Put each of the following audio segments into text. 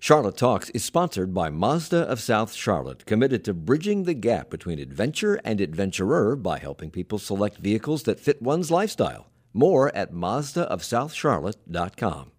Charlotte Talks is sponsored by Mazda of South Charlotte, committed to bridging the gap between adventure and adventurer by helping people select vehicles that fit one's lifestyle. More at MazdaofSouthCharlotte.com.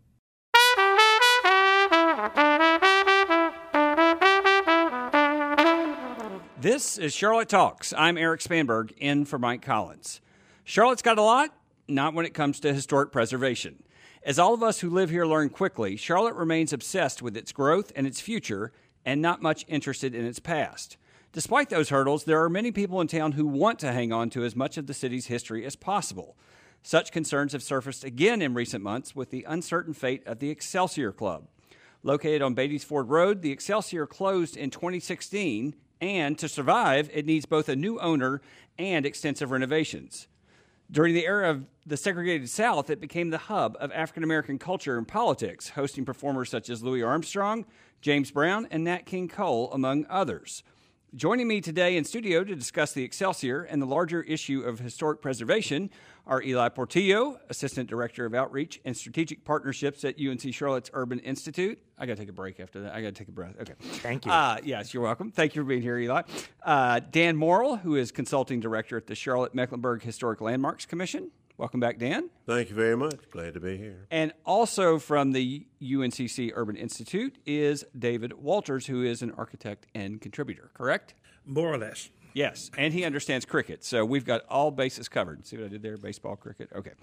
This is Charlotte Talks. I'm Eric Spanberg, in for Mike Collins. Charlotte's got a lot, not when it comes to historic preservation. As all of us who live here learn quickly, Charlotte remains obsessed with its growth and its future and not much interested in its past. Despite those hurdles, there are many people in town who want to hang on to as much of the city's history as possible. Such concerns have surfaced again in recent months with the uncertain fate of the Excelsior Club. Located on Beatties Ford Road, the Excelsior closed in 2016, and to survive, it needs both a new owner and extensive renovations. During the era of the segregated South, it became the hub of African-American culture and politics, hosting performers such as Louis Armstrong, James Brown, and Nat King Cole, among others. Joining me today in studio to discuss the Excelsior and the larger issue of historic preservation are Eli Portillo, Assistant Director of Outreach and Strategic Partnerships at UNC Charlotte's Urban Institute. I got to take a break after that. I got to take a breath. Okay. Thank you. Yes, you're welcome. Thank you for being here, Eli. Dan Morrill, who is Consulting Director at the Charlotte-Mecklenburg Historic Landmarks Commission. Welcome back, Dan. Thank you very much. Glad to be here. And also from the UNCC Urban Institute is David Walters, who is an architect and contributor, correct? More or less. Yes, and he understands cricket, so we've got all bases covered. See what I did there? Baseball, cricket? Okay.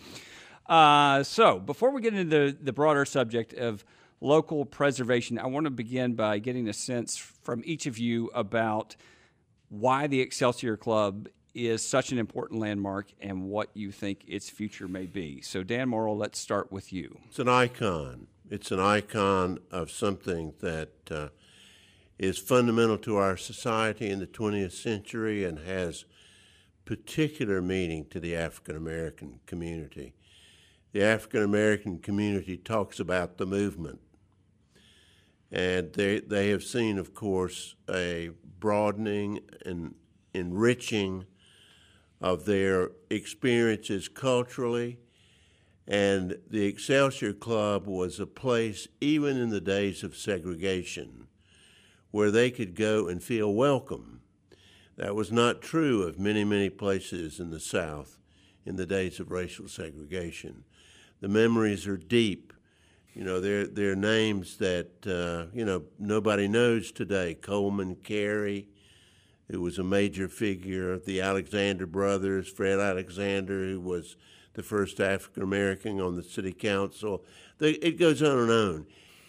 So before we get into the broader subject of local preservation, I want to begin by getting a sense from each of you about why the Excelsior Club is such an important landmark and what you think its future may be. So Dan Morrill, let's start with you. It's an icon. It's an icon of something that is fundamental to our society in the 20th century and has particular meaning to the African American community. The African American community talks about the movement, and they have seen, of course, a broadening and enriching of their experiences culturally, and the Excelsior Club was a place, even in the days of segregation, where they could go and feel welcome. That was not true of many, many places in the South in the days of racial segregation. The memories are deep. You know, they're names that, nobody knows today. Coleman Carey, who was a major figure of the Alexander brothers, Fred Alexander, who was the first African-American on the city council. It goes on and on.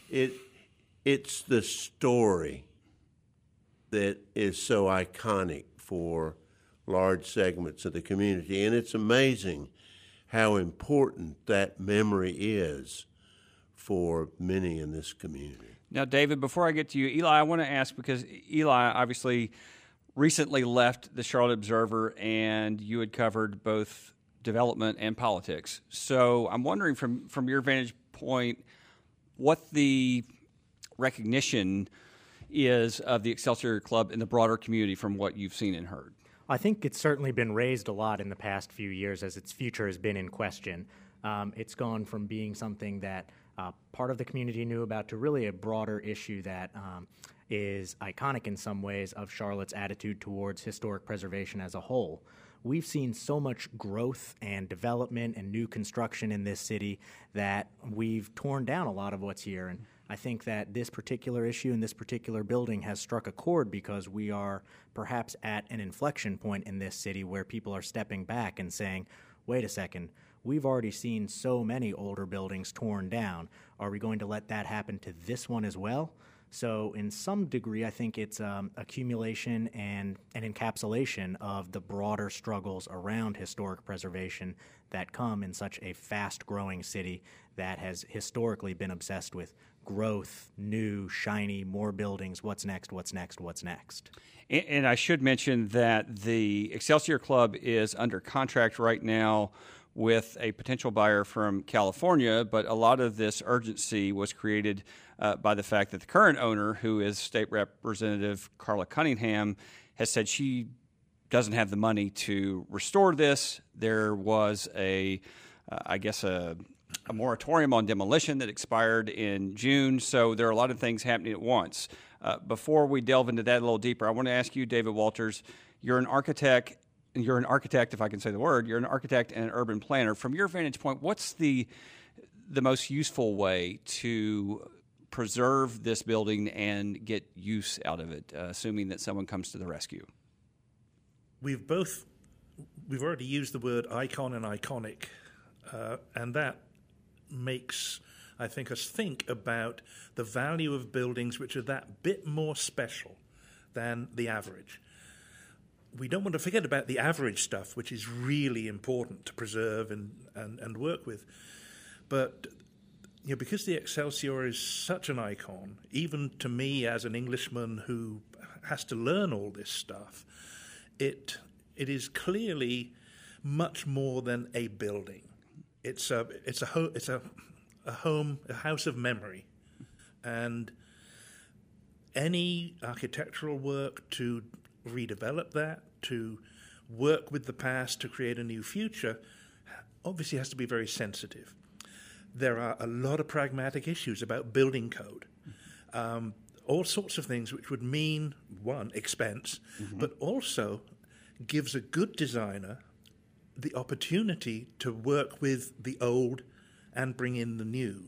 It's the story that is so iconic for large segments of the community, and it's amazing how important that memory is for many in this community. Now, David, before I get to you, Eli, I want to ask, because Eli obviously recently left the Charlotte Observer, and you had covered both development and politics. So I'm wondering from your vantage point what the recognition is of the Excelsior Club in the broader community from what you've seen and heard. I think it's certainly been raised a lot in the past few years as its future has been in question. It's gone from being something that part of the community knew about to really a broader issue that is iconic in some ways of Charlotte's attitude towards historic preservation as a whole. We've seen so much growth and development and new construction in this city that we've torn down a lot of what's here. And I think that this particular issue and this particular building has struck a chord because we are perhaps at an inflection point in this city where people are stepping back and saying, wait a second, we've already seen so many older buildings torn down. Are we going to let that happen to this one as well? So in some degree, I think it's accumulation and an encapsulation of the broader struggles around historic preservation that come in such a fast-growing city that has historically been obsessed with growth, new, shiny, more buildings, what's next, what's next, what's next. And I should mention that the Excelsior Club is under contract right now with a potential buyer from California, but a lot of this urgency was created by the fact that the current owner, who is State Representative Carla Cunningham, has said she doesn't have the money to restore this. There was a a moratorium on demolition that expired in June. So there are a lot of things happening at once. Before we delve into that a little deeper, I want to ask you, David Walters, you're an architect, if I can say the word, you're an architect and an urban planner. From your vantage point, what's the most useful way to preserve this building and get use out of it, assuming that someone comes to the rescue? We've already used the word icon and iconic, and that makes, I think, us think about the value of buildings which are that bit more special than the average. We don't want to forget about the average stuff, which is really important to preserve and work with. But because the Excelsior is such an icon, even to me as an Englishman who has to learn all this stuff, it is clearly much more than a building. It's a house of memory, and any architectural work to redevelop that, to work with the past to create a new future, obviously has to be very sensitive. There are a lot of pragmatic issues about building code, all sorts of things which would mean, one, expense, but also gives a good designer the opportunity to work with the old and bring in the new.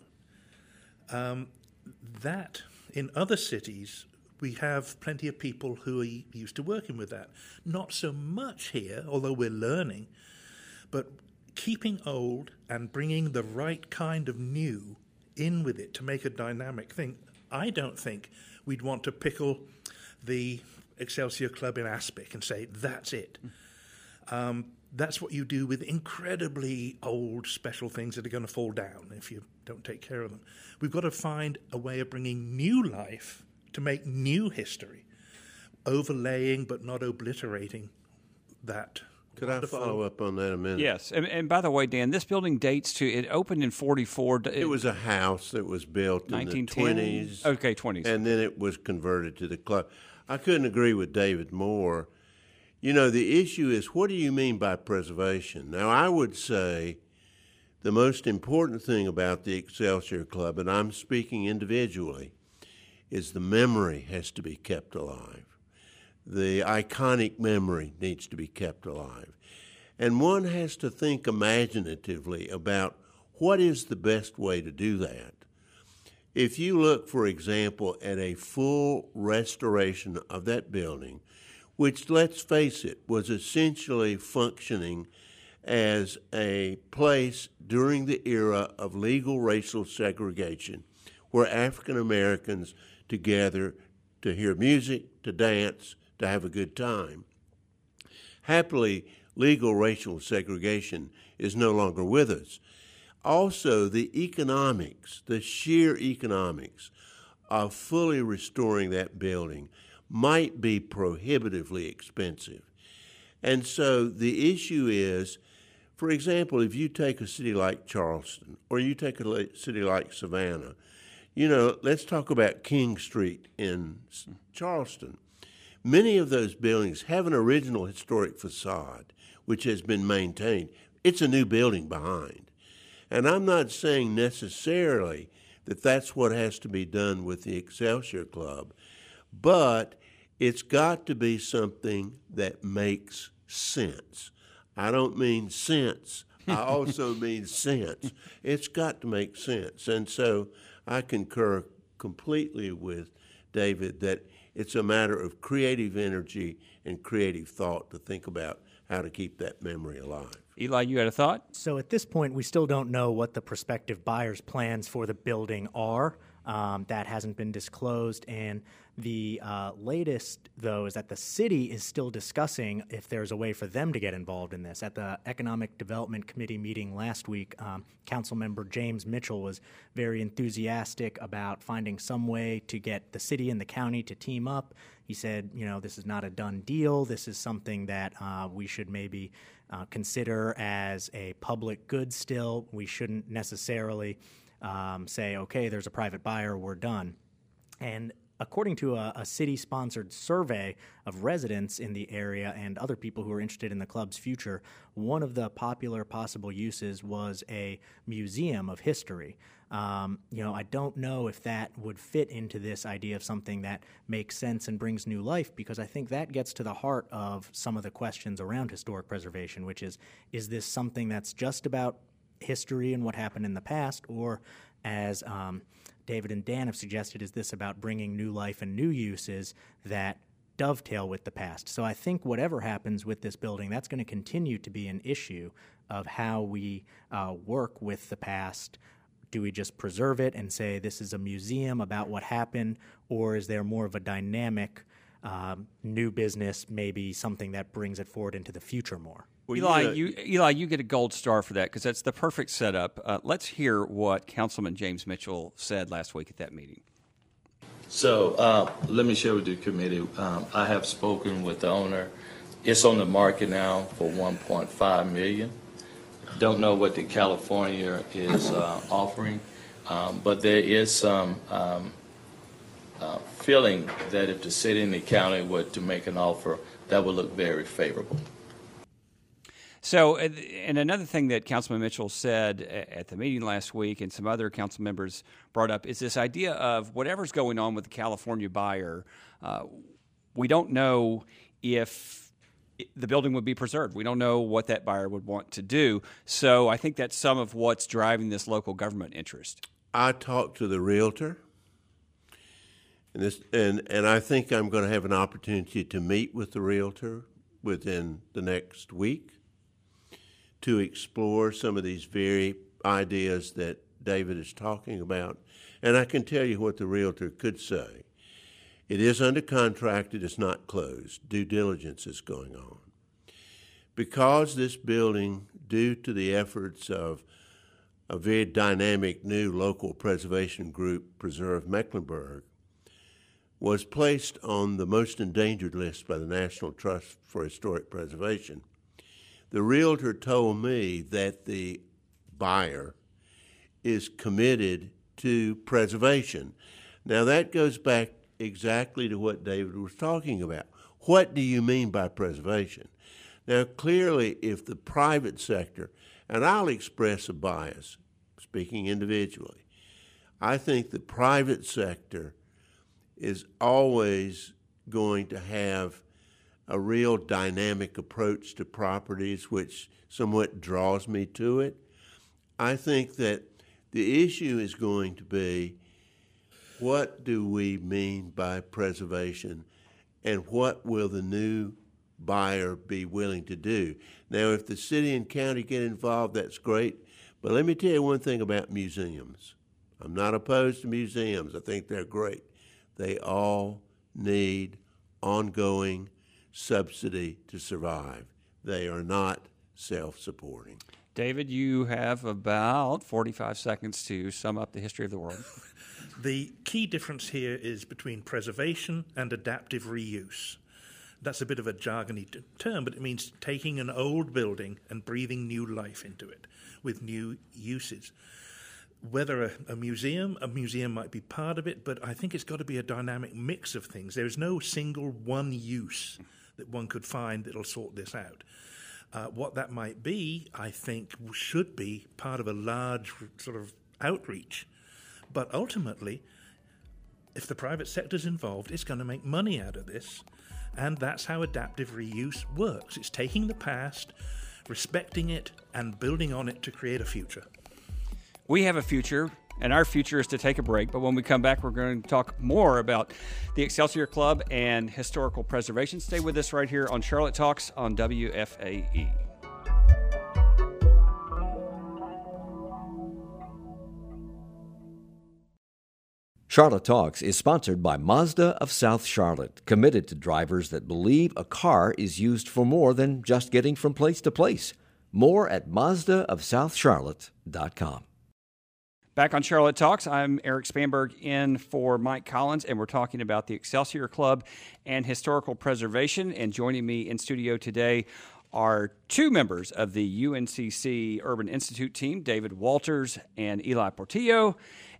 That, in other cities, we have plenty of people who are used to working with that. Not so much here, although we're learning, but keeping old and bringing the right kind of new in with it to make a dynamic thing. I don't think we'd want to pickle the Excelsior Club in Aspic and say, that's it. That's what you do with incredibly old special things that are going to fall down if you don't take care of them. We've got to find a way of bringing new life to make new history, overlaying but not obliterating that. Could I follow up on that a minute? Yes. And by the way, Dan, this building dates to, it opened in 44. It was a house that was built in the 20s. Okay, 20s. And then it was converted to the club. I couldn't agree with David more. The issue is, what do you mean by preservation? Now, I would say the most important thing about the Excelsior Club, and I'm speaking individually, is the memory has to be kept alive. The iconic memory needs to be kept alive. And one has to think imaginatively about what is the best way to do that. If you look, for example, at a full restoration of that building, which, let's face it, was essentially functioning as a place during the era of legal racial segregation, where African Americans to gather to hear music, to dance, to have a good time. Happily, legal racial segregation is no longer with us. Also, the economics, the sheer economics of fully restoring that building might be prohibitively expensive. And so the issue is, for example, if you take a city like Charleston or you take a city like Savannah, let's talk about King Street in Charleston. Many of those buildings have an original historic facade, which has been maintained. It's a new building behind. And I'm not saying necessarily that that's what has to be done with the Excelsior Club, but it's got to be something that makes sense. I don't mean sense. I also mean sense. It's got to make sense. And so I concur completely with David that it's a matter of creative energy and creative thought to think about how to keep that memory alive. Eli, you had a thought? So at this point, we still don't know what the prospective buyer's plans for the building are. That hasn't been disclosed. And the latest, though, is that the city is still discussing if there's a way for them to get involved in this. At the Economic Development Committee meeting last week, Councilmember James Mitchell was very enthusiastic about finding some way to get the city and the county to team up. He said, this is not a done deal. This is something that we should maybe consider as a public good still. We shouldn't necessarily say, okay, there's a private buyer, we're done. And according to a city-sponsored survey of residents in the area and other people who are interested in the club's future, one of the popular possible uses was a museum of history. I don't know if that would fit into this idea of something that makes sense and brings new life, because I think that gets to the heart of some of the questions around historic preservation, which is this something that's just about history and what happened in the past, or as David and Dan have suggested, is this about bringing new life and new uses that dovetail with the past? So I think whatever happens with this building, that's going to continue to be an issue of how we work with the past. Do we just preserve it and say this is a museum about what happened, or is there more of a dynamic new business, maybe something that brings it forward into the future more? Well, Eli, you get a gold star for that, because that's the perfect setup. Let's hear what Councilman James Mitchell said last week at that meeting. So let me share with the committee. I have spoken with the owner. It's on the market now for $1.5 million. Don't know what the California is offering, but there is some feeling that if the city and the county were to make an offer, that would look very favorable. So, and another thing that Councilman Mitchell said at the meeting last week, and some other council members brought up, is this idea of whatever's going on with the California buyer, we don't know if the building would be preserved. We don't know what that buyer would want to do. So I think that's some of what's driving this local government interest. I talked to the realtor, and I think I'm going to have an opportunity to meet with the realtor within the next week to explore some of these very ideas that David is talking about. And I can tell you what the realtor could say. It is under contract. It is not closed. Due diligence is going on. Because this building, due to the efforts of a very dynamic new local preservation group, Preserve Mecklenburg, was placed on the most endangered list by the National Trust for Historic Preservation, the realtor told me that the buyer is committed to preservation. Now that goes back exactly to what David was talking about. What do you mean by preservation? Now, clearly, if the private sector, and I'll express a bias, speaking individually, I think the private sector is always going to have a real dynamic approach to properties, which somewhat draws me to it. I think that the issue is going to be, what do we mean by preservation, and what will the new buyer be willing to do? Now, if the city and county get involved, that's great. But let me tell you one thing about museums. I'm not opposed to museums. I think they're great. They all need ongoing subsidy to survive. They are not self-supporting. David, you have about 45 seconds to sum up the history of the world. The key difference here is between preservation and adaptive reuse. That's a bit of a jargony term, but it means taking an old building and breathing new life into it with new uses. Whether a museum might be part of it, but I think it's got to be a dynamic mix of things. There is no single one use that one could find that'll sort this out. What that might be, I think, should be part of a large sort of outreach. But ultimately, if the private sector's involved, it's going to make money out of this. And that's how adaptive reuse works. It's taking the past, respecting it, and building on it to create a future. We have a future, and our future is to take a break. But when we come back, we're going to talk more about the Excelsior Club and historical preservation. Stay with us right here on Charlotte Talks on WFAE. Charlotte Talks is sponsored by Mazda of South Charlotte, committed to drivers that believe a car is used for more than just getting from place to place. More at MazdaofSouthCharlotte.com. Back on Charlotte Talks, I'm Eric Spanberg in for Mike Collins, and we're talking about the Excelsior Club and historical preservation. And joining me in studio today are two members of the UNCC Urban Institute team, David Walters and Eli Portillo.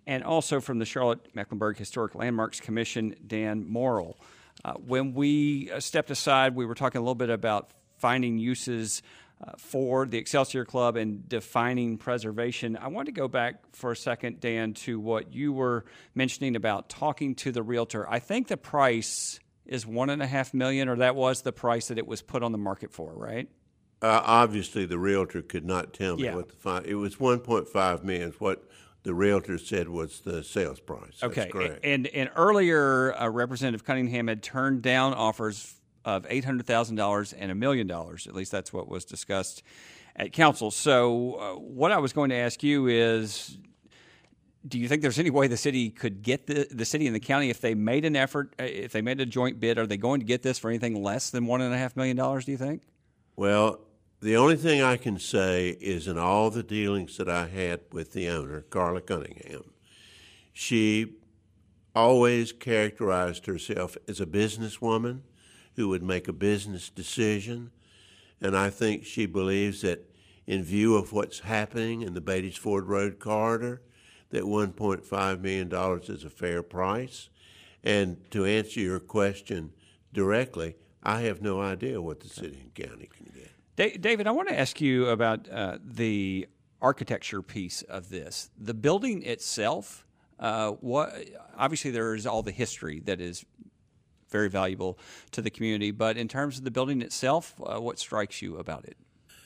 and also from the Charlotte-Mecklenburg Historic Landmarks Commission, Dan Morrill. When we stepped aside, we were talking a little bit about finding uses for the Excelsior Club and defining preservation. I want to go back for a second, Dan, to what you were mentioning about talking to the realtor. I think the price is $1.5 million, or that was the price that it was put on the market for, right? Obviously, the realtor could not tell me Yeah. what it was. 1.5 million is what the realtor said was the sales price. That's Okay, correct. and earlier, Representative Cunningham had turned down offers of $800,000 and $1 million. At least that's what was discussed at council. So what I was going to ask you is, do you think there's any way the city could get the city and the county, if they made an effort, if they made a joint bid, are they going to get this for anything less than $1.5 million, do you think? Well, the only thing I can say is in all the dealings that I had with the owner, Carla Cunningham, she always characterized herself as a businesswoman who would make a business decision. And I think she believes that in view of what's happening in the Beatties Ford Road corridor, that $1.5 million is a fair price. And to answer your question directly, I have no idea what the city and county can get. David, I want to ask you about the architecture piece of this. The building itself, obviously there is all the history that is very valuable to the community, but in terms of the building itself, what strikes you about it?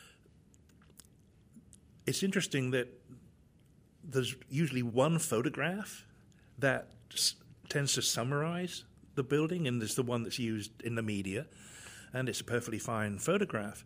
It's interesting that there's usually one photograph that tends to summarize the building, and it's the one that's used in the media, and it's a perfectly fine photograph.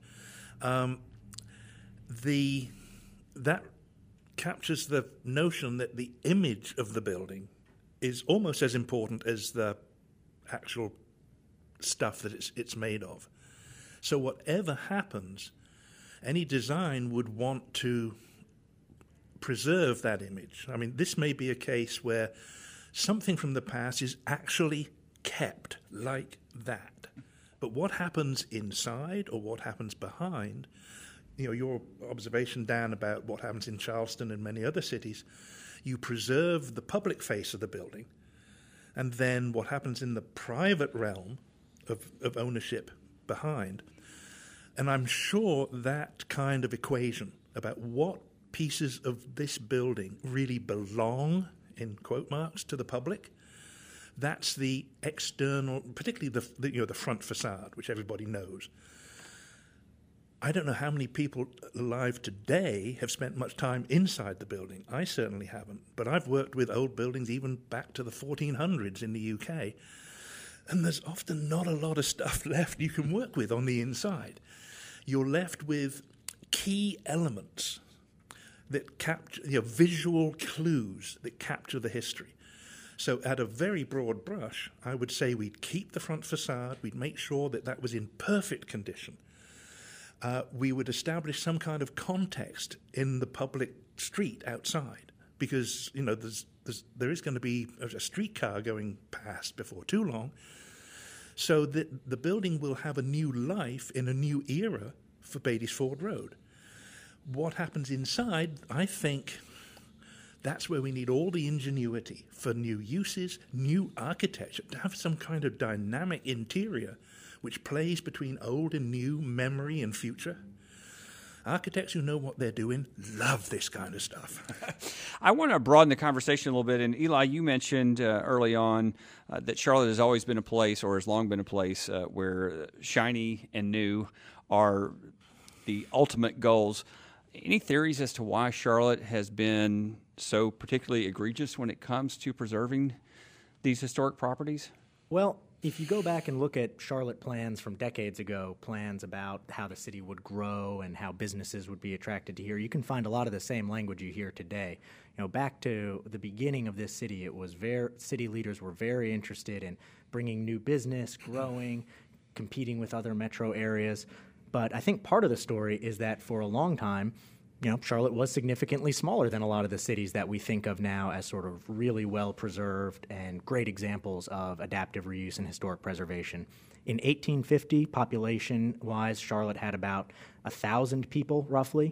That captures the notion that the image of the building is almost as important as the actual stuff that it's made of. So whatever happens, any design would want to preserve that image. I mean, this may be a case where something from the past is actually kept like that. But what happens inside or what happens behind, your observation, Dan, about what happens in Charleston and many other cities, you preserve the public face of the building, and then what happens in the private realm of ownership behind. And I'm sure that kind of equation about what pieces of this building really belong, in quote marks, to the public, that's the external, particularly the front facade, which everybody knows. I don't know how many people alive today have spent much time inside the building. I certainly haven't, but I've worked with old buildings even back to the 1400s in the UK, and there's often not a lot of stuff left you can work with on the inside. You're left with key elements that capture, visual clues that capture the history. So at a very broad brush, I would say we'd keep the front facade, we'd make sure that that was in perfect condition. We would establish some kind of context in the public street outside, because there is going to be a streetcar going past before too long, so that the building will have a new life in a new era for Beatties Ford Road. What happens inside, I think that's where we need all the ingenuity for new uses, new architecture, to have some kind of dynamic interior which plays between old and new, memory and future. Architects who know what they're doing love this kind of stuff. I want to broaden the conversation a little bit. And Eli, you mentioned early on that Charlotte has always been a place, or has long been a place, where shiny and new are the ultimate goals. Any theories as to why Charlotte has been so particularly egregious when it comes to preserving these historic properties? Well, if you go back and look at Charlotte plans from decades ago, plans about how the city would grow and how businesses would be attracted to here, you can find a lot of the same language you hear today. Back to the beginning of this city, city leaders were very interested in bringing new business, growing, competing with other metro areas. But I think part of the story is that for a long time, Charlotte was significantly smaller than a lot of the cities that we think of now as sort of really well-preserved and great examples of adaptive reuse and historic preservation. In 1850, population-wise, Charlotte had about 1,000 people, roughly.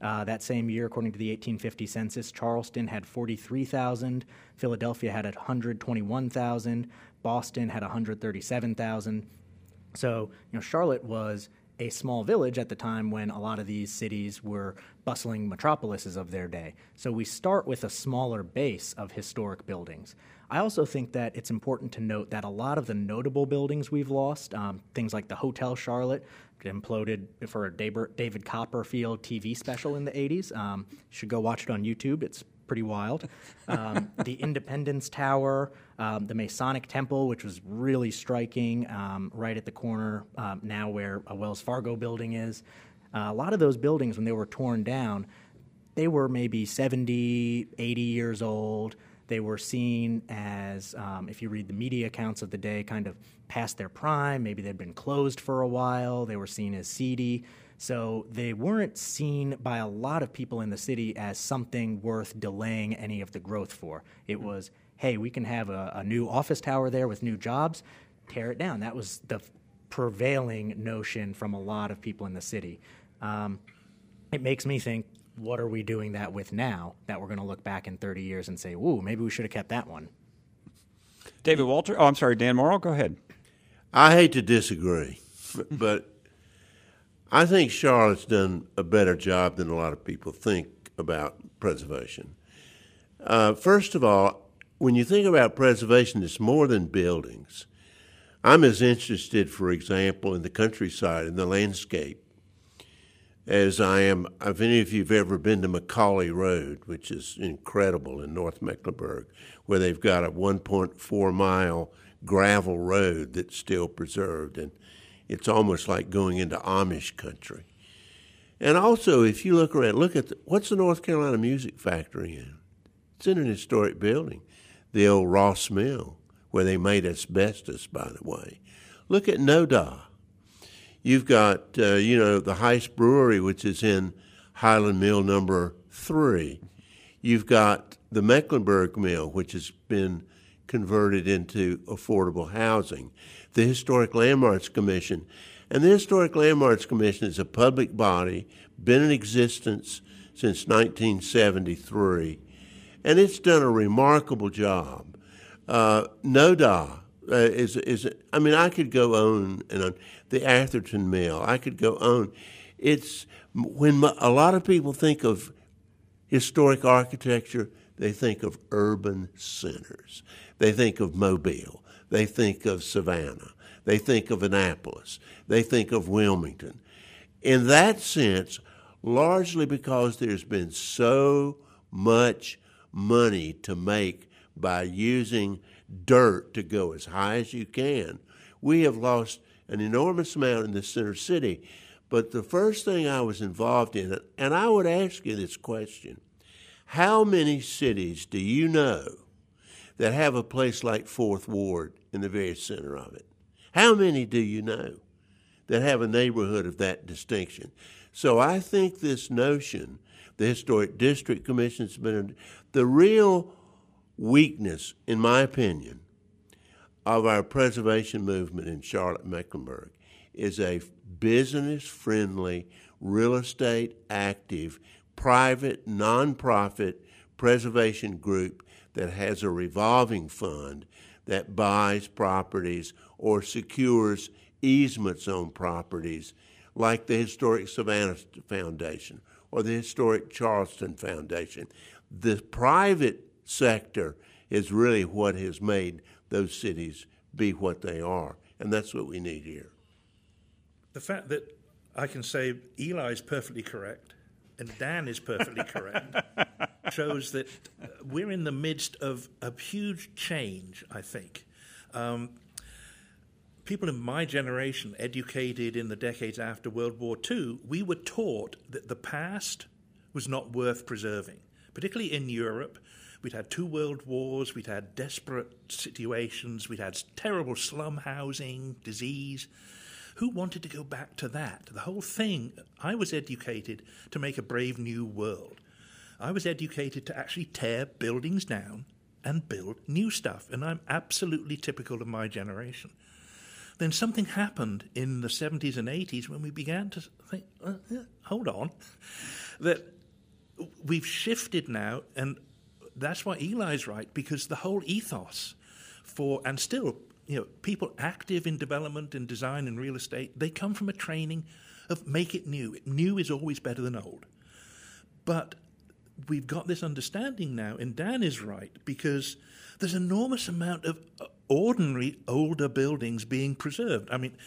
That same year, according to the 1850 census, Charleston had 43,000, Philadelphia had 121,000, Boston had 137,000. So, Charlotte was a small village at the time when a lot of these cities were bustling metropolises of their day. So we start with a smaller base of historic buildings. I also think that it's important to note that a lot of the notable buildings we've lost, things like the Hotel Charlotte, imploded for a David Copperfield TV special in the 80s. You should go watch it on YouTube. It's pretty wild. The Independence Tower, the Masonic Temple, which was really striking, right at the corner now where a Wells Fargo building is. A lot of those buildings, when they were torn down, they were maybe 70, 80 years old. They were seen as, if you read the media accounts of the day, kind of past their prime. Maybe they'd been closed for a while. They were seen as seedy. So they weren't seen by a lot of people in the city as something worth delaying any of the growth for. It was, hey, we can have a new office tower there with new jobs, tear it down. That was the prevailing notion from a lot of people in the city. It makes me think, what are we doing that with now that we're going to look back in 30 years and say, ooh, maybe we should have kept that one? David Walter? Oh, I'm sorry, Dan Morrill, go ahead. I hate to disagree, but I think Charlotte's done a better job than a lot of people think about preservation. First of all, when you think about preservation, it's more than buildings. I'm as interested, for example, in the countryside, in the landscape, as I am. If any of you have ever been to Macaulay Road, which is incredible in North Mecklenburg, where they've got a 1.4-mile gravel road that's still preserved, and it's almost like going into Amish country. And also, if you look around, what's the North Carolina Music Factory in? It's in an historic building, the old Ross Mill, where they made asbestos, by the way. Look at Noda. You've got, the Heist Brewery, which is in Highland Mill number 3. You've got the Mecklenburg Mill, which has been converted into affordable housing. The Historic Landmarks Commission. And the Historic Landmarks Commission is a public body, been in existence since 1973, and it's done a remarkable job. NODA I could go on and on. The Atherton Mill, I could go on. It's when a lot of people think of historic architecture, they think of urban centers. They think of Mobile. They think of Savannah. They think of Annapolis. They think of Wilmington. In that sense, largely because there's been so much money to make by using dirt to go as high as you can, we have lost an enormous amount in the center city. But the first thing I was involved in, and I would ask you this question, how many cities do you know that have a place like Fourth Ward in the very center of it? How many do you know that have a neighborhood of that distinction? So I think this notion, the Historic District Commission's been the real weakness, in my opinion, of our preservation movement in Charlotte-Mecklenburg is a business-friendly, real estate active, private, nonprofit preservation group that has a revolving fund that buys properties or secures easements on properties like the Historic Savannah Foundation or the Historic Charleston Foundation. The private sector is really what has made those cities be what they are, and that's what we need here. The fact that I can say Eli is perfectly correct and Dan is perfectly correct shows that we're in the midst of a huge change, I think. People in my generation, educated in the decades after World War II, we were taught that the past was not worth preserving, particularly in Europe. We'd had 2 world wars, we'd had desperate situations, we'd had terrible slum housing, disease. Who wanted to go back to that? The whole thing, I was educated to make a brave new world. I was educated to actually tear buildings down and build new stuff, and I'm absolutely typical of my generation. then something happened in the 70s and 80s when we began to think, hold on, that we've shifted now, and that's why Eli's right, because the whole ethos and still, people active in development and design and real estate, they come from a training of make it new. New is always better than old. But we've got this understanding now, and Dan is right, because there's an enormous amount of ordinary older buildings being preserved. I mean,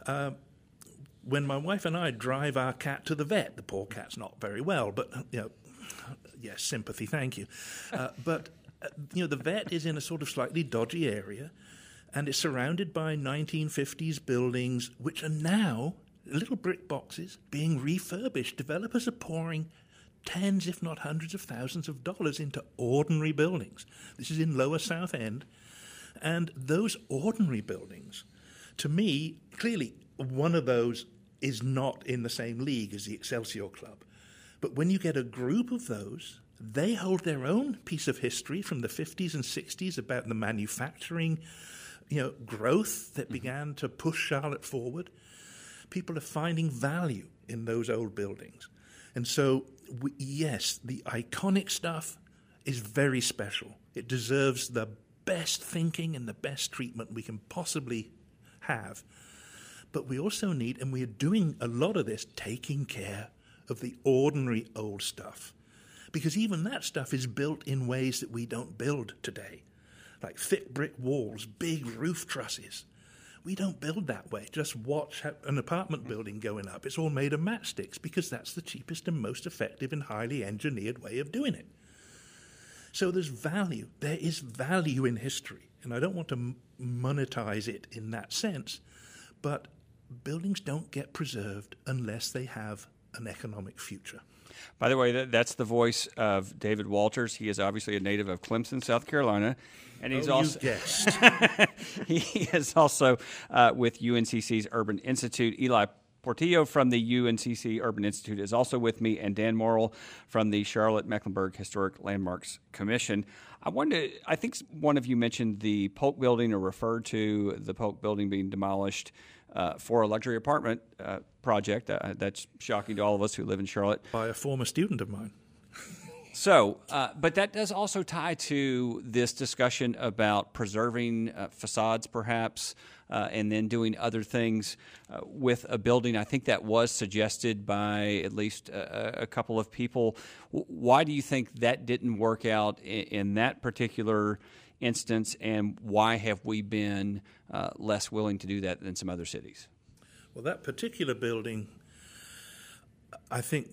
when my wife and I drive our cat to the vet, the poor cat's not very well, but, yes, sympathy, thank you. But the vet is in a sort of slightly dodgy area, and it's surrounded by 1950s buildings, which are now little brick boxes being refurbished. Developers are pouring tens, if not hundreds of thousands of dollars into ordinary buildings. This is in Lower South End. And those ordinary buildings, to me, clearly one of those is not in the same league as the Excelsior Club. But when you get a group of those, they hold their own piece of history from the 50s and 60s about the manufacturing, growth that began to push Charlotte forward. People are finding value in those old buildings. And so, yes, the iconic stuff is very special. It deserves the best thinking and the best treatment we can possibly have. But we also need, and we are doing a lot of this, taking care of the ordinary old stuff. Because even that stuff is built in ways that we don't build today, like thick brick walls, big roof trusses. We don't build that way. Just watch an apartment building going up. It's all made of matchsticks because that's the cheapest and most effective and highly engineered way of doing it. So there's value. There is value in history. And I don't want to monetize it in that sense, but buildings don't get preserved unless they have an economic future. By the way, that's the voice of David Walters. He is obviously a native of Clemson, South Carolina. And he's also you guessed. he is also with UNCC's Urban Institute. Eli Portillo from the UNCC Urban Institute is also with me, and Dan Morrill from the Charlotte-Mecklenburg Historic Landmarks Commission. I think one of you mentioned the Polk Building, or referred to the Polk Building being demolished for a luxury apartment project. That's shocking to all of us who live in Charlotte. By a former student of mine. So, but that does also tie to this discussion about preserving facades, perhaps, and then doing other things with a building. I think that was suggested by at least a couple of people. Why do you think that didn't work out in that particular instance, and why have we been less willing to do that than some other cities? Well, that particular building, I think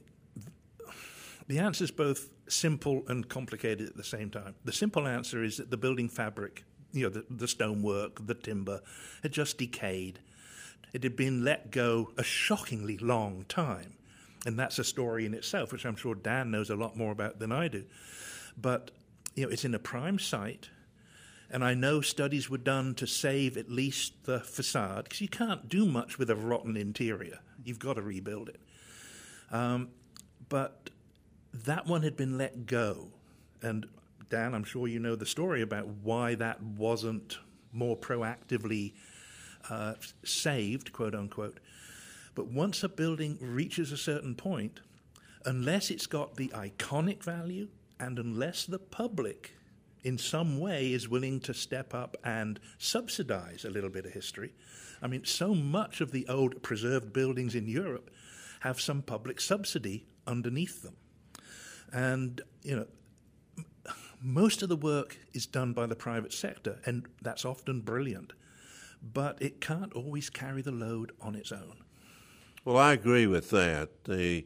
the answer is both simple and complicated at the same time. The simple answer is that the building fabric, the stonework, the timber, had just decayed. It had been let go a shockingly long time. And that's a story in itself, which I'm sure Dan knows a lot more about than I do. But, it's in a prime site. And I know studies were done to save at least the facade, because you can't do much with a rotten interior. You've got to rebuild it. But that one had been let go. And Dan, I'm sure you know the story about why that wasn't more proactively saved, quote unquote. But once a building reaches a certain point, unless it's got the iconic value and unless the public in some way is willing to step up and subsidize a little bit of history. I mean, so much of the old preserved buildings in Europe have some public subsidy underneath them. And, most of the work is done by the private sector, and that's often brilliant. But it can't always carry the load on its own. Well, I agree with that. The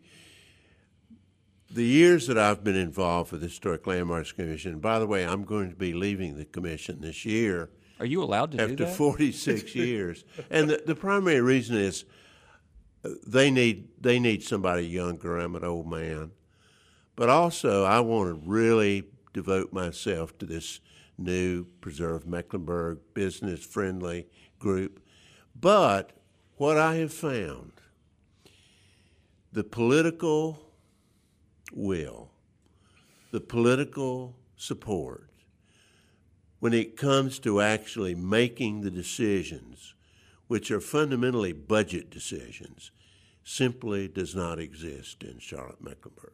years that I've been involved with the Historic Landmarks Commission, by the way, I'm going to be leaving the commission this year. Are you allowed to do that? After 46 years. And the primary reason is they need somebody younger. I'm an old man. But also, I want to really devote myself to this new Preserve Mecklenburg business-friendly group. But what I have found, the political will, the political support, when it comes to actually making the decisions which are fundamentally budget decisions, simply does not exist in Charlotte-Mecklenburg.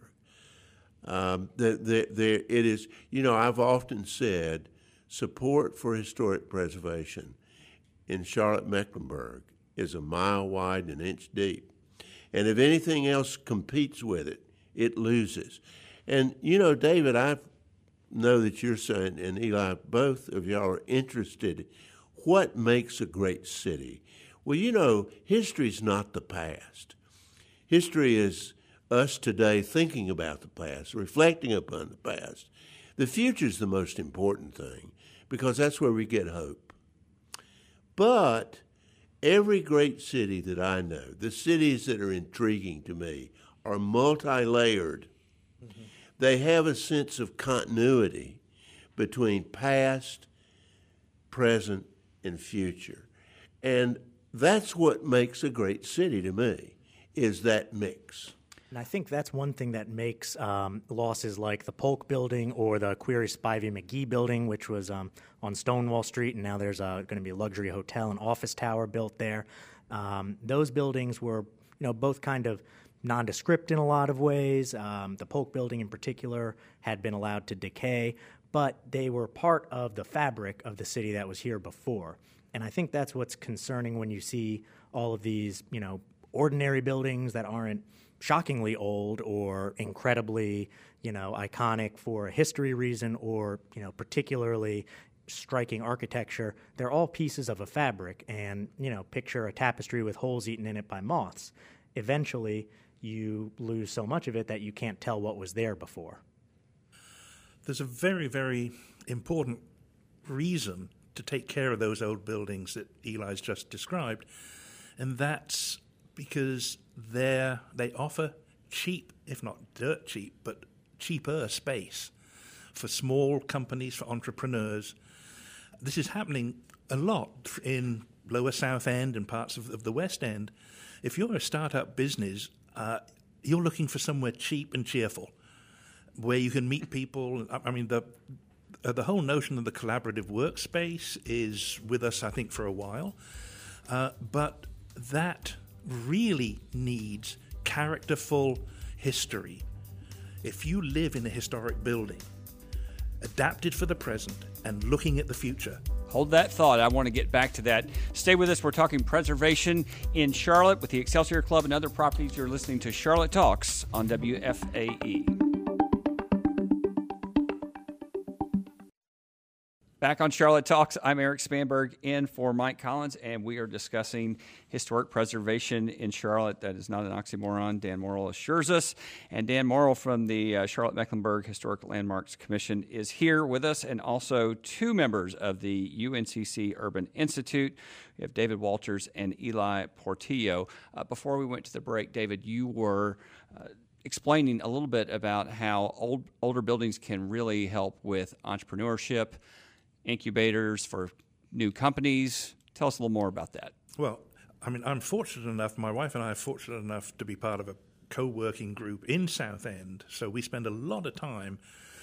It is, I've often said support for historic preservation in Charlotte-Mecklenburg is a mile wide and an inch deep. And if anything else competes with it, it loses. And, David, I know that you're saying, and Eli, both of y'all are interested, what makes a great city? Well, history's not the past. History is us today thinking about the past, reflecting upon the past. The future's the most important thing because that's where we get hope. But every great city that I know, the cities that are intriguing to me, are multi-layered. Mm-hmm. They have a sense of continuity between past, present, and future. And that's what makes a great city to me, is that mix. And I think that's one thing that makes losses like the Polk Building or the Query Spivey McGee Building, which was on Stonewall Street, and now there's going to be a luxury hotel and office tower built there. Those buildings were, both kind of nondescript in a lot of ways. The Polk Building in particular had been allowed to decay, but they were part of the fabric of the city that was here before. And I think that's what's concerning when you see all of these, ordinary buildings that aren't shockingly old or incredibly, iconic for a history reason or, particularly striking architecture. They're all pieces of a fabric, and, picture a tapestry with holes eaten in it by moths. Eventually, you lose so much of it that you can't tell what was there before. There's a very, very important reason to take care of those old buildings that Eli's just described, and that's because they offer cheap, if not dirt cheap, but cheaper space for small companies, for entrepreneurs. This is happening a lot in Lower South End and parts of the West End. If you're a startup business, you're looking for somewhere cheap and cheerful, where you can meet people. I mean, the whole notion of the collaborative workspace is with us, I think, for a while. But that really needs characterful history. If you live in a historic building, adapted for the present and looking at the future. Hold that thought. I want to get back to that. Stay with us. We're talking preservation in Charlotte with the Excelsior Club and other properties. You're listening to Charlotte Talks on WFAE. Back on Charlotte Talks, I'm Eric Spanberg in for Mike Collins, and we are discussing historic preservation in Charlotte. That is not an oxymoron, Dan Morrill assures us. And Dan Morrill from the Charlotte-Mecklenburg Historic Landmarks Commission is here with us, and also two members of the UNCC Urban Institute. We have David Walters and Eli Portillo. Before we went to the break, David, you were explaining a little bit about how older buildings can really help with entrepreneurship, incubators for new companies. Tell us a little more about that. Well, I mean, I'm fortunate enough, my wife and I are fortunate enough to be part of a co-working group in Southend. So we spend a lot of time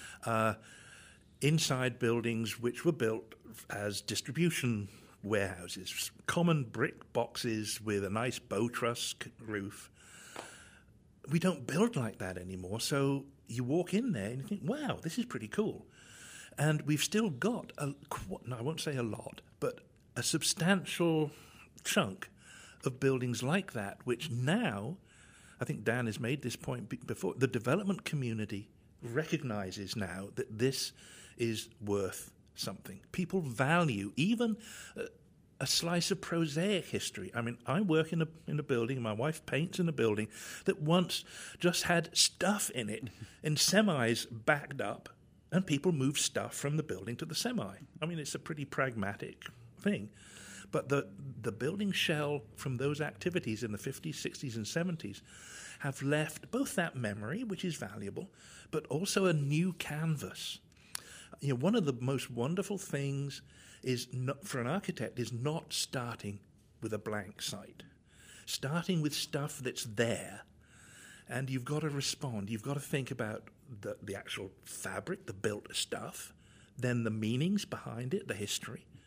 inside buildings which were built as distribution warehouses, common brick boxes with a nice bow truss roof. We don't build like that anymore. So you walk in there and you think, wow, this is pretty cool. And we've still got, I won't say a lot, but a substantial chunk of buildings like that, which now, I think Dan has made this point before, the development community recognizes now that this is worth something. People value even a slice of prosaic history. I mean, I work in a building, my wife paints in a building that once just had stuff in it and semis backed up, and people move stuff from the building to the semi. I mean, it's a pretty pragmatic thing. But the building shell from those activities in the 50s, 60s, and 70s have left both that memory, which is valuable, but also a new canvas. One of the most wonderful things is for an architect is not starting with a blank site. Starting with stuff that's there, and you've got to respond. You've got to think about the actual fabric, the built stuff, then the meanings behind it, the history.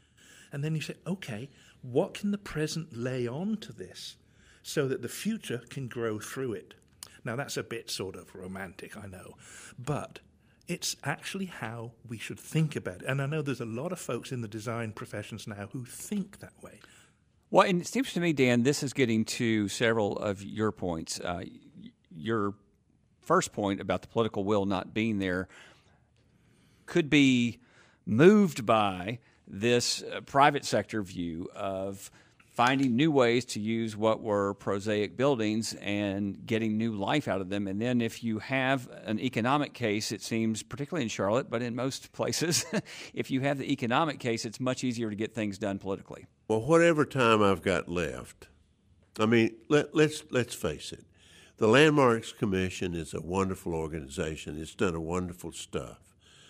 And then you say, okay, what can the present lay on to this so that the future can grow through it? Now, that's a bit sort of romantic, I know, but it's actually how we should think about it. And I know there's a lot of folks in the design professions now who think that way. Well, and it seems to me, Dan, this is getting to several of your points. Your first point about the political will not being there could be moved by this private sector view of finding new ways to use what were prosaic buildings and getting new life out of them. And then if you have an economic case, it seems, particularly in Charlotte, but in most places, if you have the economic case, it's much easier to get things done politically. Well, whatever time I've got left, I mean, let's face it. The Landmarks Commission is a wonderful organization. It's done a wonderful stuff.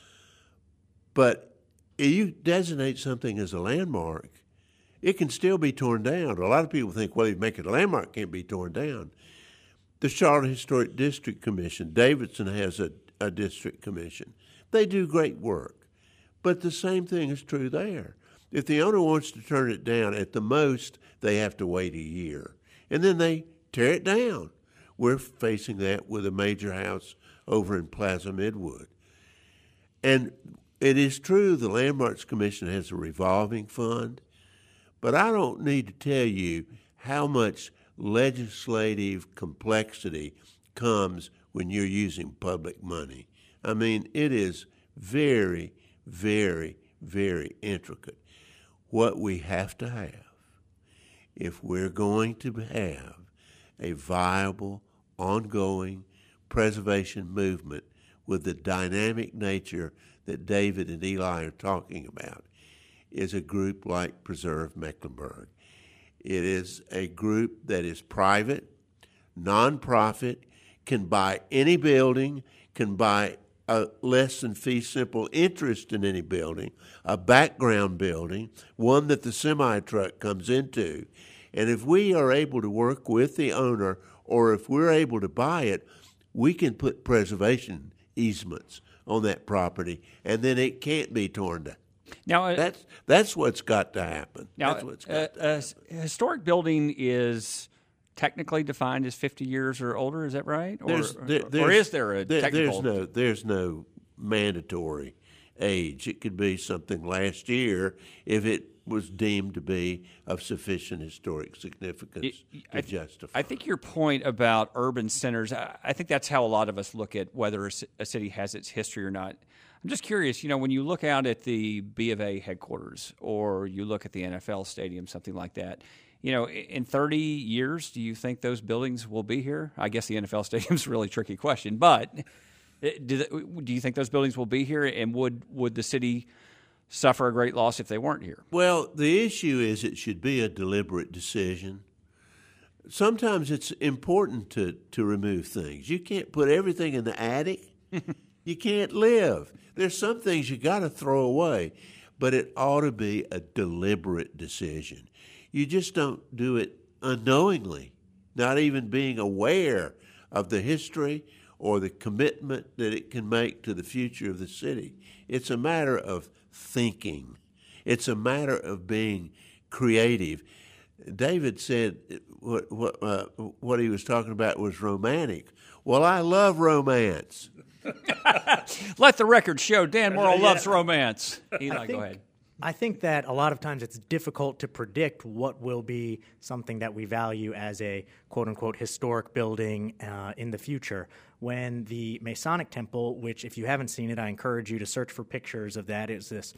But if you designate something as a landmark, it can still be torn down. A lot of people think, well, you make it a landmark, it can't be torn down. The Charlotte Historic District Commission, Davidson has a district commission. They do great work. But the same thing is true there. If the owner wants to turn it down, at the most, they have to wait a year. And then they tear it down. We're facing that with a major house over in Plaza Midwood. And it is true the Landmarks Commission has a revolving fund, but I don't need to tell you how much legislative complexity comes when you're using public money. I mean, it is very, very, very intricate. What we have to have, if we're going to have a viable, ongoing preservation movement with the dynamic nature that David and Eli are talking about, is a group like Preserve Mecklenburg. It is a group that is private, nonprofit, can buy any building, can buy a less than fee simple interest in any building, a background building, one that the semi-truck comes into. And if we are able to work with the owner, or if we're able to buy it, we can put preservation easements on that property, and then it can't be torn down. Now, that's what's got to happen. Now, that's what's got to happen. A historic building is technically defined as 50 years or older. Is that right? Or is there a technical? There's no mandatory age. It could be something last year if it was deemed to be of sufficient historic significance to justify. I think your point about urban centers, I think that's how a lot of us look at whether a city has its history or not. I'm just curious, when you look out at the B of A headquarters or you look at the NFL stadium, something like that, in 30 years, do you think those buildings will be here? I guess the NFL stadium is a really tricky question, but do you think those buildings will be here, and would the city suffer a great loss if they weren't here? Well, the issue is it should be a deliberate decision. Sometimes it's important to remove things. You can't put everything in the attic. You can't live. There's some things you got to throw away, but it ought to be a deliberate decision. You just don't do it unknowingly, not even being aware of the history or the commitment that it can make to the future of the city. It's a matter of thinking. It's a matter of being creative. David said what he was talking about was romantic. Well, I love romance. Let the record show Dan Morrill loves romance. Eli, go ahead. I think that a lot of times it's difficult to predict what will be something that we value as a quote-unquote historic building in the future. When the Masonic Temple, which if you haven't seen it, I encourage you to search for pictures of that. It's this,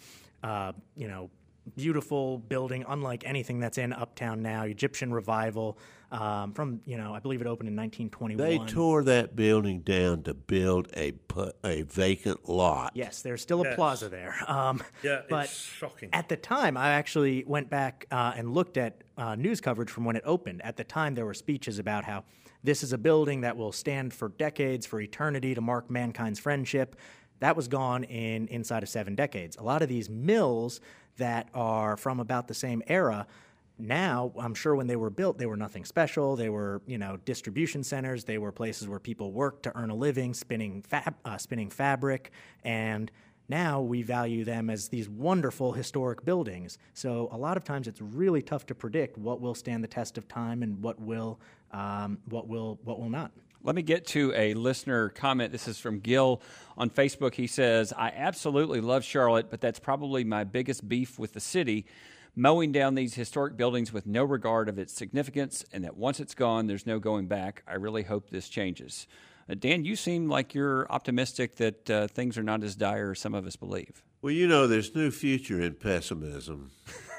beautiful building, unlike anything that's in Uptown now, Egyptian revival from, I believe it opened in 1921. They tore that building down to build a vacant lot. Yes, there's still a plaza there. But it's shocking. At the time, I actually went back and looked at news coverage from when it opened. At the time, there were speeches about how this is a building that will stand for decades, for eternity, to mark mankind's friendship. That was gone inside of 7 decades. A lot of these mills that are from about the same era, now, I'm sure when they were built, they were nothing special. They were, distribution centers. They were places where people worked to earn a living, spinning fabric. And Now we value them as these wonderful historic buildings. So a lot of times it's really tough to predict what will stand the test of time and what will not. Let me get to a listener comment. This is from Gil on Facebook. He says, I absolutely love Charlotte, but that's probably my biggest beef with the city, mowing down these historic buildings with no regard of its significance, and that once it's gone, there's no going back. I really hope this changes. Dan, you seem like you're optimistic that things are not as dire as some of us believe. Well, there's no future in pessimism.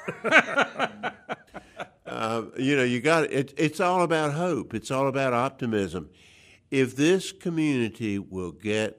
It's all about hope. It's all about optimism. If this community will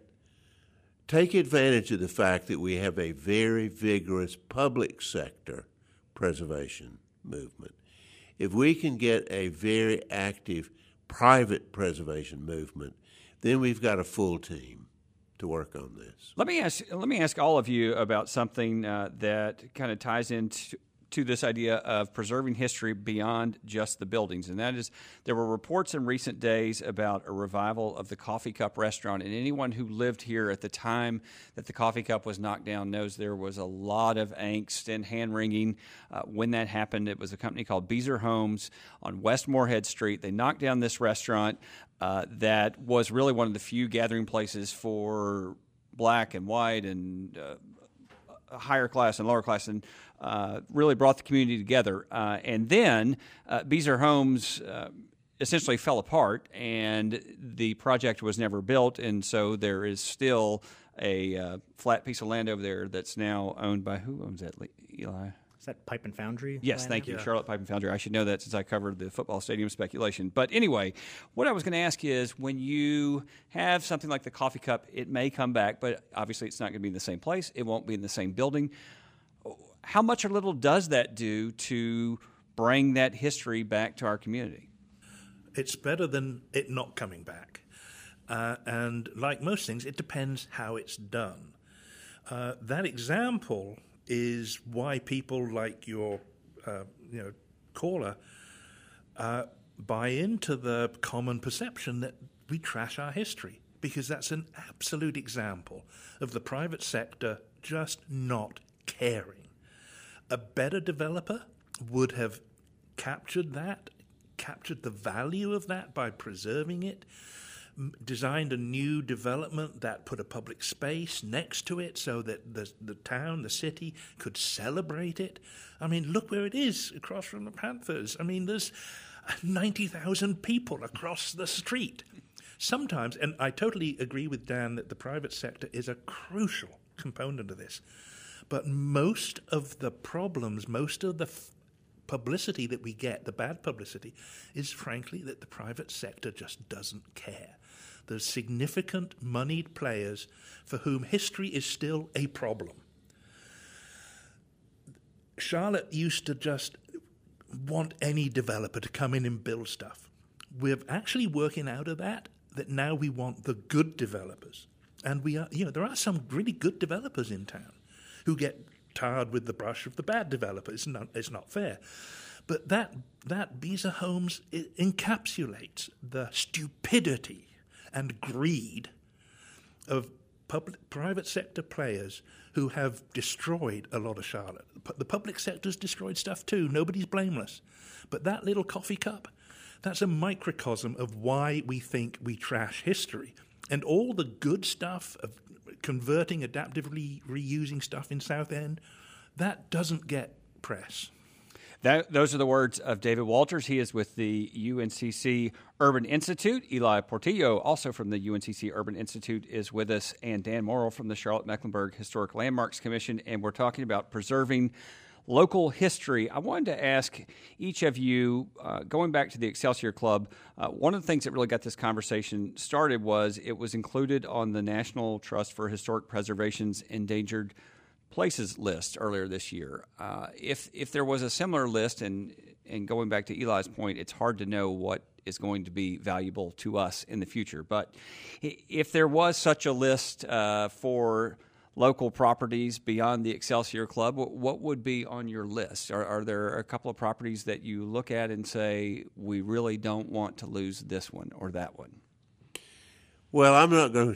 take advantage of the fact that we have a very vigorous public sector preservation movement, if we can get a very active private preservation movement, then we've got a full team to work on this. Let me ask all of you about something that kind of ties into this idea of preserving history beyond just the buildings, and that is there were reports in recent days about a revival of the Coffee Cup restaurant, and anyone who lived here at the time that the Coffee Cup was knocked down knows there was a lot of angst and hand-wringing when that happened. It was a company called Beazer Homes on West Morehead Street. They knocked down this restaurant that was really one of the few gathering places for black and white and higher class and lower class, and really brought the community together. And then Beazer Homes essentially fell apart, and the project was never built, and so there is still a flat piece of land over there that's now owned by, who owns that, Eli? Is that Pipe and Foundry? Yes, thank you. Yeah. Charlotte Pipe and Foundry. I should know that since I covered the football stadium speculation. But anyway, what I was going to ask is, when you have something like the Coffee Cup, it may come back, but obviously it's not going to be in the same place. It won't be in the same building. How much or little does that do to bring that history back to our community? It's better than it not coming back. And like most things, it depends how it's done. That example is why people like your caller buy into the common perception that we trash our history, because that's an absolute example of the private sector just not caring. A better developer would have captured the value of that by preserving it, designed a new development that put a public space next to it so that the town, the city, could celebrate it. I mean, look where it is, across from the Panthers. I mean, there's 90,000 people across the street. Sometimes, and I totally agree with Dan that the private sector is a crucial component of this, but most of the problems, most of the publicity that we get, the bad publicity, is frankly that the private sector just doesn't care. There's significant moneyed players for whom history is still a problem. Charlotte used to just want any developer to come in and build stuff. We're actually working out of that now we want the good developers. And we are, there are some really good developers in town who get tarred with the brush of the bad developers. It's not fair. But that Beazer Homes encapsulates the stupidity and greed of private sector players who have destroyed a lot of Charlotte. The public sector's destroyed stuff too. Nobody's blameless. But that little Coffee Cup, that's a microcosm of why we think we trash history. And all the good stuff of converting, adaptively reusing stuff in Southend, that doesn't get press. Those are the words of David Walters. He is with the UNCC Urban Institute. Eli Portillo, also from the UNCC Urban Institute, is with us, and Dan Morrill from the Charlotte-Mecklenburg Historic Landmarks Commission, and we're talking about preserving local history. I wanted to ask each of you, going back to the Excelsior Club, one of the things that really got this conversation started was it was included on the National Trust for Historic Preservation's Endangered Places list earlier this year. If there was a similar list, and going back to Eli's point, it's hard to know what is going to be valuable to us in the future. But if there was such a list for local properties beyond the Excelsior Club, what would be on your list? Are there a couple of properties that you look at and say, we really don't want to lose this one or that one? Well, I'm not going to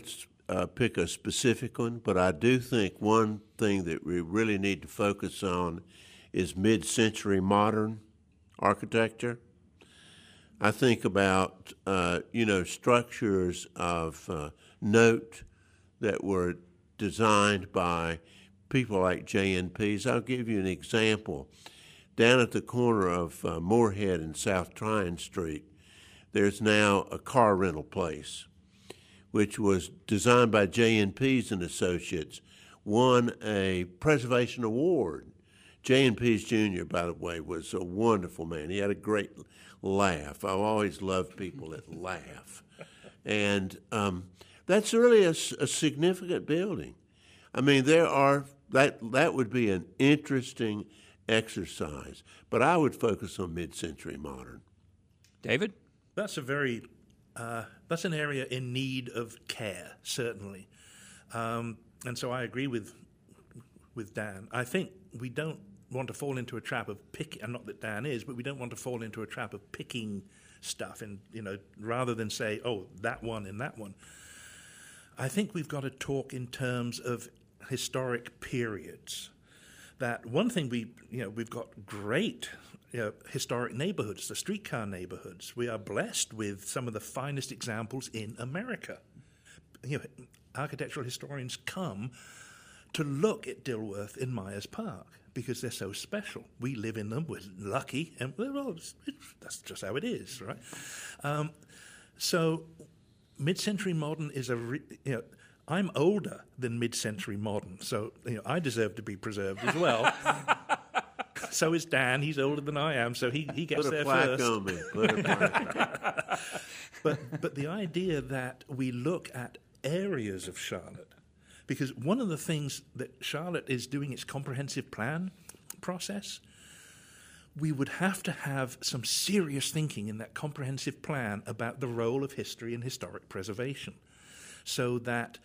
pick a specific one, but I do think one thing that we really need to focus on is mid-century modern architecture. I think about, structures of note that were designed by people like JNPs. I'll give you an example. Down at the corner of Moorhead and South Tryon Street, there's now a car rental place, which was designed by JNPs and Associates, won a preservation award. JNPs Jr., by the way, was a wonderful man. He had a great laugh. I've always loved people that laugh. And that's really a significant building. I mean, that would be an interesting exercise, but I would focus on mid-century modern. David? That's that's an area in need of care, certainly. And so I agree with Dan. I think we don't want to fall into a trap of picking, and not that Dan is, but we don't want to fall into a trap of picking stuff and, rather than say, oh, that one and that one. I think we've got to talk in terms of historic periods. That one thing we've got great historic neighborhoods, the streetcar neighborhoods. We are blessed with some of the finest examples in America. Architectural historians come to look at Dilworth and Myers Park because they're so special. We live in them, we're lucky, and that's just how it is, right? So mid-century modern is I'm older than mid-century modern, so I deserve to be preserved as well. So is Dan. He's older than I am, so he gets there first. On me. Put a plaque. But the idea that we look at areas of Charlotte, because one of the things that Charlotte is doing its comprehensive plan process, we would have to have some serious thinking in that comprehensive plan about the role of history and historic preservation, so that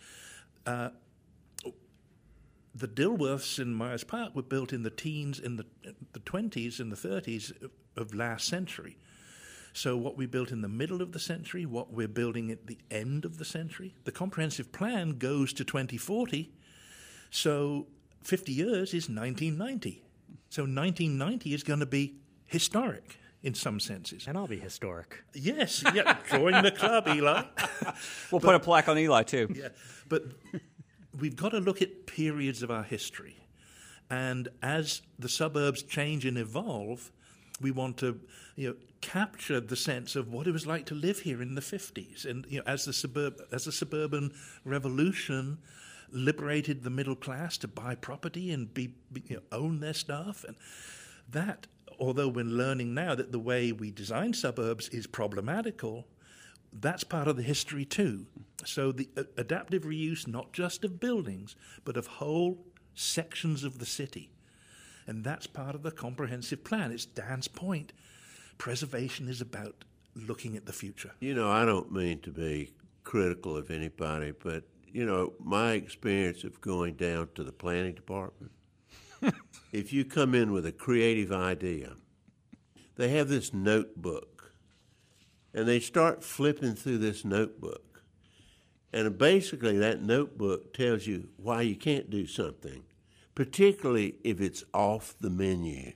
the Dilworths in Myers Park were built in the teens, in the 20s and the 30s of last century. So what we built in the middle of the century, what we're building at the end of the century, the comprehensive plan goes to 2040. So 50 years is 1990. So 1990 is going to be historic in some senses. And I'll be historic. Yes, yeah, join the club, Eli. We'll put a plaque on Eli, too. Yeah, but we've got to look at periods of our history. And as the suburbs change and evolve, we want to capture the sense of what it was like to live here in the 50s. And as the suburban revolution liberated the middle class to buy property and own their stuff. And that, although we're learning now that the way we design suburbs is problematical, that's part of the history too. So the adaptive reuse, not just of buildings, but of whole sections of the city. And that's part of the comprehensive plan. It's Dan's point. Preservation is about looking at the future. I don't mean to be critical of anybody, but, my experience of going down to the planning department, if you come in with a creative idea, they have this notebook, and they start flipping through this notebook. And basically that notebook tells you why you can't do something, particularly if it's off the menu.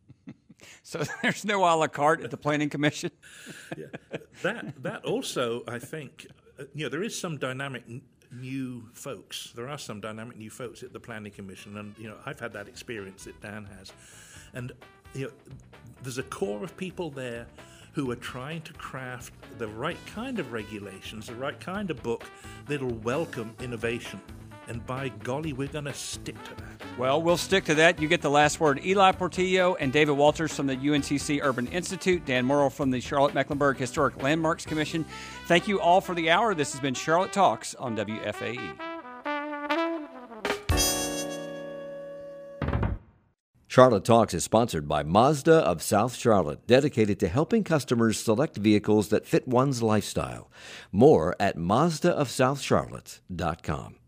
So there's no a la carte at the Planning Commission? Yeah. That also, I think, there is some dynamic new folks. There are some dynamic new folks at the Planning Commission, and, I've had that experience that Dan has. And, there's a core of people there who are trying to craft the right kind of regulations, the right kind of book that'll welcome innovation. And by golly, we're going to stick to that. Well, we'll stick to that. You get the last word. Eli Portillo and David Walters from the UNCC Urban Institute, Dan Morrill from the Charlotte-Mecklenburg Historic Landmarks Commission. Thank you all for the hour. This has been Charlotte Talks on WFAE. Charlotte Talks is sponsored by Mazda of South Charlotte, dedicated to helping customers select vehicles that fit one's lifestyle. More at mazdaofsouthcharlotte.com.